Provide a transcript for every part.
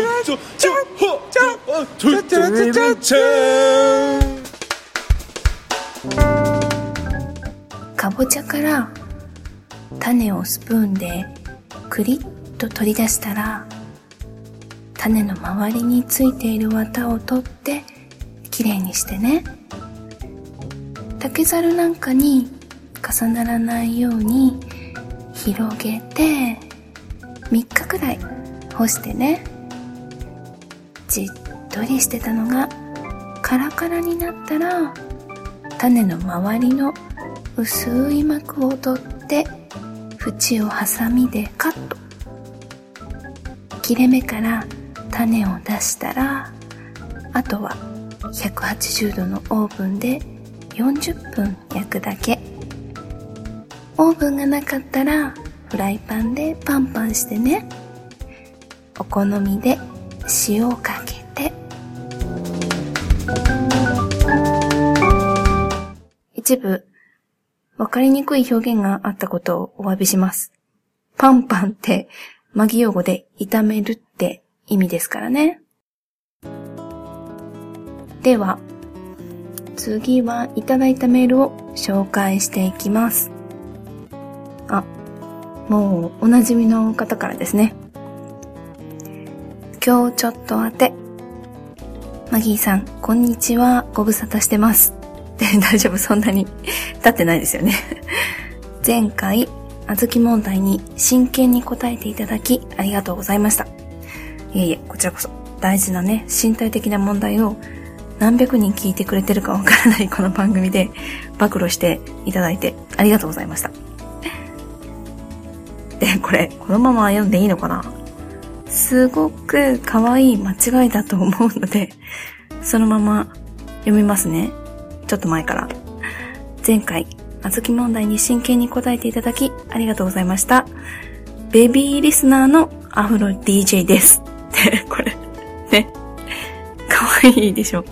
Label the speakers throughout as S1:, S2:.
S1: かぼちゃから種をスプーンでクリッと取り出したら、種の周りについている綿を取ってきれいにしてね。竹ざるなんかに重ならないように広げて3日くらい干してね。じっとりしてたのがカラカラになったら、種の周りの薄い膜を取って縁をハサミでカット。切れ目から種を出したら、あとは180度のオーブンで40分焼くだけ。オーブンがなかったらフライパンでパンパンしてね。お好みで塩をかけて。一部わかりにくい表現があったことをお詫びします。パンパンってマギ用語で炒めるって意味ですからね。では次はいただいたメールを紹介していきます。もうおなじみの方からですね。今日ちょっと当て。マギーさん、こんにちは。ご無沙汰してます。大丈夫、そんなに経ってないですよね。前回、小豆問題に真剣に答えていただきありがとうございました。いえ、こちらこそ大事なね、身体的な問題を何百人聞いてくれてるかわからないこの番組で暴露していただいてありがとうございました。で、このまま読んでいいのかな？すごく可愛い間違いだと思うので、そのまま読みますね。ちょっと前から。前回、小豆問題に真剣に答えていただきありがとうございました。ベビーリスナーのアフロ DJ です。これ、ね。可愛いでしょ。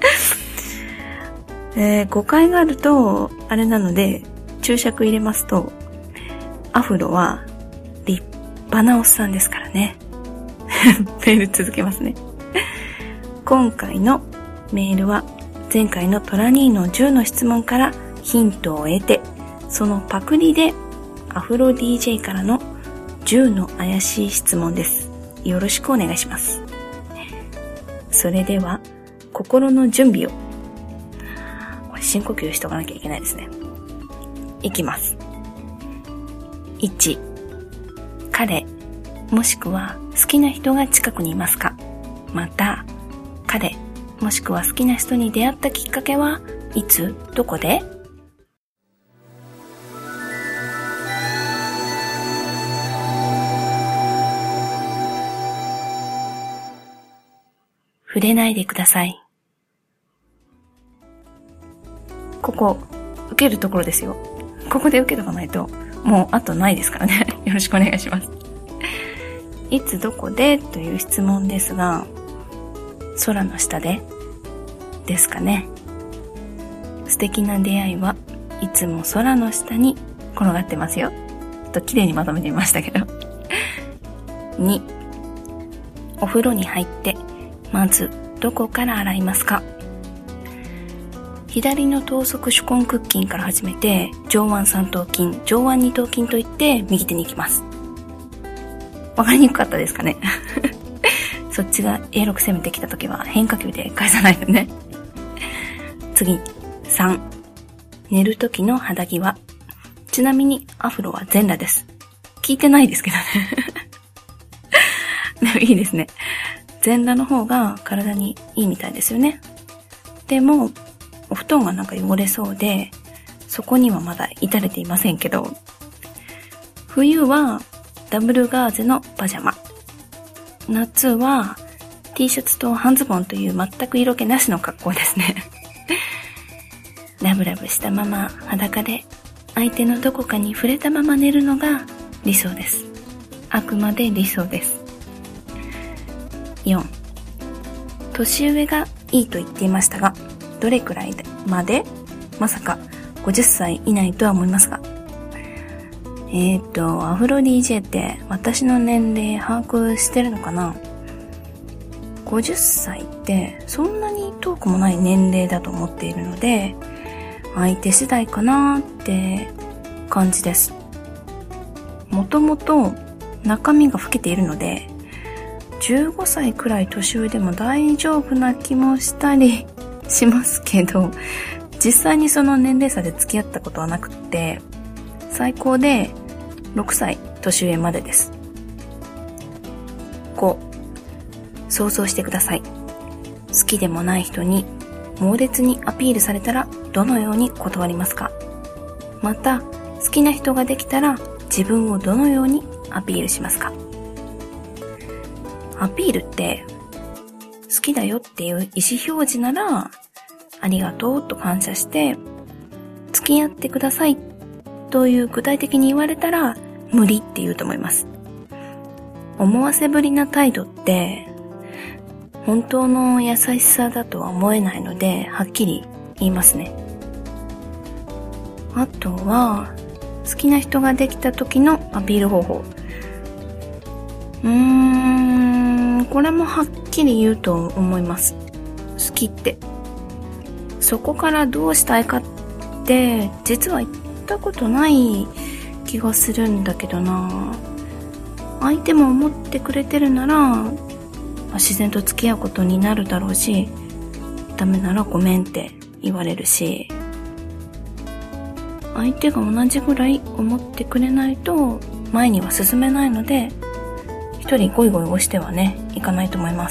S1: 誤解があると、あれなので、注釈入れますと、アフロは立派なおっさんですからね。メール続けますね。今回のメールは、前回のトラニーの10の質問からヒントを得て、そのパクリでアフロ DJ からの10の怪しい質問です。よろしくお願いします。それでは、心の準備を。これ深呼吸しとかなきゃいけないですね。いきます。1、彼、もしくは好きな人が近くにいますか？また、彼、もしくは好きな人に出会ったきっかけはいつ、どこで？ 触れないでください。ここ、受けるところですよ。ここで受けとかないと、もうあとないですからね。よろしくお願いします。いつどこでという質問ですが、空の下でですかね。素敵な出会いはいつも空の下に転がってますよ。綺麗にまとめてみましたけど。2、お風呂に入ってまずどこから洗いますか？左の頭側手根屈筋から始めて、上腕三頭筋、上腕二頭筋といって右手に行きます。わかりにくかったですかね。そっちが A6 攻めてきたときは変化球で返さないとね。次、3、寝るときの肌際。ちなみにアフロは全裸です。聞いてないですけどね。でもいいですね。全裸の方が体にいいみたいですよね。でも、お布団がなんか汚れそうで、そこにはまだ至れていませんけど、冬はダブルガーゼのパジャマ。夏は T シャツと半ズボンという全く色気なしの格好ですね。ラブラブしたまま裸で相手のどこかに触れたまま寝るのが理想です。あくまで理想です。4、年上がいいと言っていましたが、どれくらいまで？まさか50歳以内とは思いますが。アフロ DJ って私の年齢把握してるのかな？ 50 歳ってそんなに遠くもない年齢だと思っているので、相手次第かなって感じです。もともと中身が老けているので、15歳くらい年上でも大丈夫な気もしたりしますけど、実際にその年齢差で付き合ったことはなくって、最高で6歳年上までです。5、想像してください。好きでもない人に猛烈にアピールされたらどのように断りますか？また、好きな人ができたら自分をどのようにアピールしますか？アピールって好きだよっていう意思表示なら、ありがとうと感謝して付き合ってくださいという具体的に言われたら無理って言うと思います。思わせぶりな態度って本当の優しさだとは思えないので、はっきり言いますね。あとは好きな人ができた時のアピール方法。これもはっきり言うと思います。好きって。そこからどうしたいかって実は言ったことない気がするんだけどな。相手も思ってくれてるなら自然と付き合うことになるだろうし、ダメならごめんって言われるし、相手が同じぐらい思ってくれないと前には進めないので、一人ゴイゴイ押してはね、いかないと思います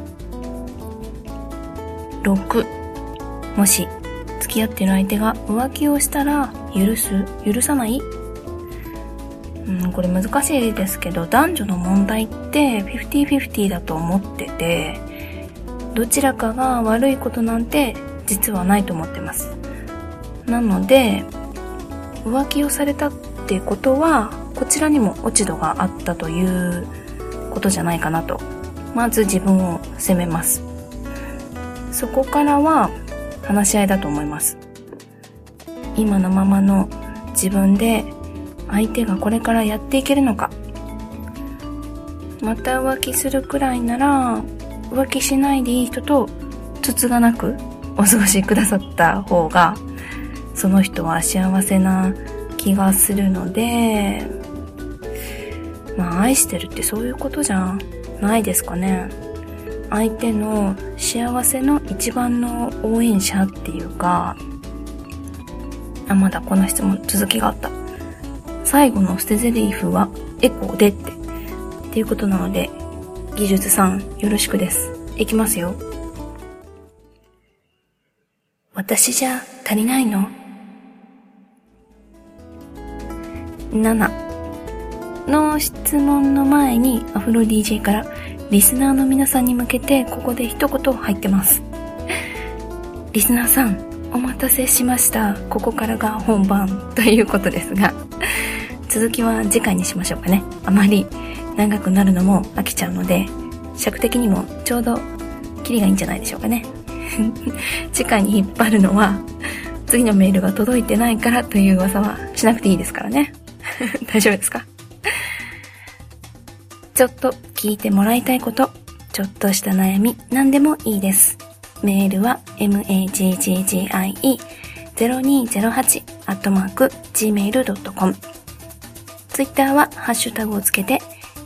S1: 。6、もし付き合ってる相手が浮気をしたら許さない？これ難しいですけど、男女の問題って50-50だと思ってて、どちらかが悪いことなんて実はないと思ってます。なので、浮気をされたってことはこちらにも落ち度があったということじゃないかなと、まず自分を責めます。そこからは話し合いだと思います。今のままの自分で相手がこれからやっていけるのか、また浮気するくらいなら浮気しないでいい人とつつがなくお過ごしくださった方がその人は幸せな気がするので、愛してるってそういうことじゃないですかね。相手の幸せの一番の応援者っていうか、まだこの質問続きがあった。最後の捨て台詞はエコーでっていうことなので、技術さんよろしくです。いきますよ。私じゃ足りないの？7の質問の前にアフロ DJ からリスナーの皆さんに向けてここで一言入ってます。リスナーさん、お待たせしました。ここからが本番ということですが、続きは次回にしましょうかね。あまり長くなるのも飽きちゃうので、尺的にもちょうどキリがいいんじゃないでしょうかね。次回に引っ張るのは次のメールが届いてないからという噂はしなくていいですからね。大丈夫ですか？ちょっと聞いてもらいたいこと、ちょっとした悩み、何でもいいです。メールは magggie0208@gmail.com。ツイッターはハッシュタグをつけて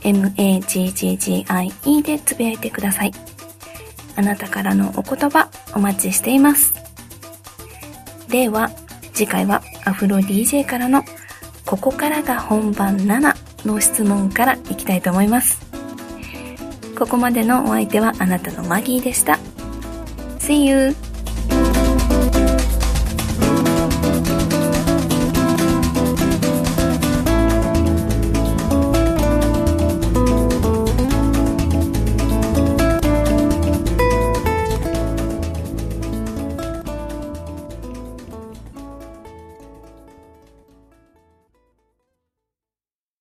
S1: magggie でつぶやいてください。あなたからのお言葉お待ちしています。では次回はアフロ DJ からのここからが本番7の質問からいきたいと思います。ここまでのお相手はあなたのマギーでした。See you!